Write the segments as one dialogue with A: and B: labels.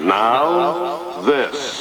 A: Now, this.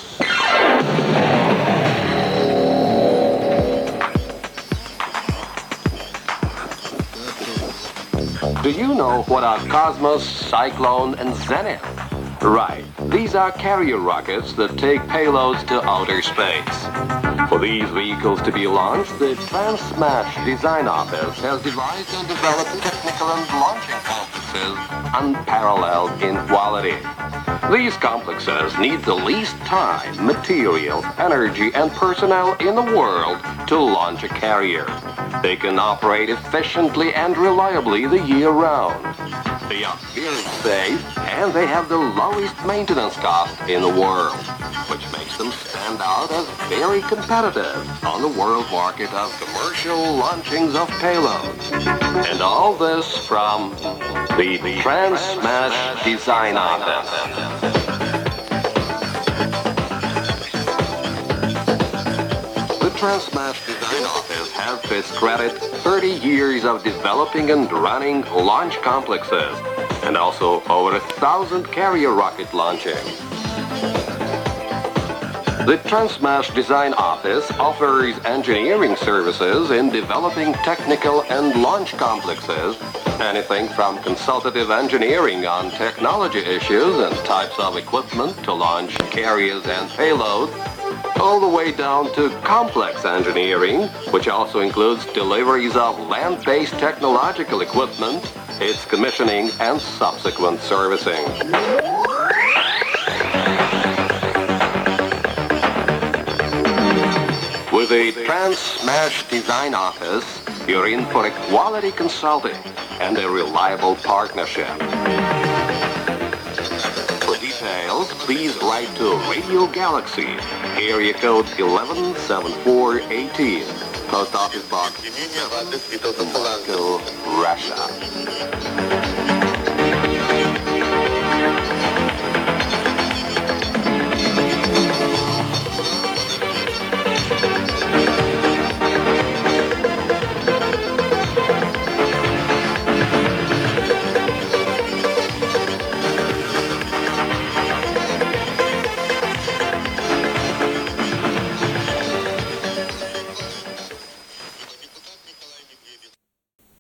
A: Do you know what are Cosmos, Cyclone, and Zenith? Right, these are carrier rockets that take payloads to outer space. For these vehicles to be launched, the Transmash Design Office has devised and developed technical and launching complexes unparalleled in quality. These complexes need the least time, materials, energy, and personnel in the world to launch a carrier. They can operate efficiently and reliably the year round. They are very safe, and they have the lowest maintenance cost in the world, which makes them stand out as very competitive on the world market of commercial launchings of payloads. And all this from the Transmash Design Office. The Transmash Design Office has to its credit 30 years of developing and running launch complexes, and also over 1,000 carrier rocket launchings. The Transmash Design Office offers engineering services in developing technical and launch complexes, anything from consultative engineering on technology issues and types of equipment to launch carriers and payloads, all the way down to complex engineering, which also includes deliveries of land-based technological equipment, its commissioning, and subsequent servicing. With the Transmash Design Office, you're in for a quality consulting and a reliable partnership. For details, please write to Radio Galaxy, area code 117418, Post Office Box, Moscow, Russia.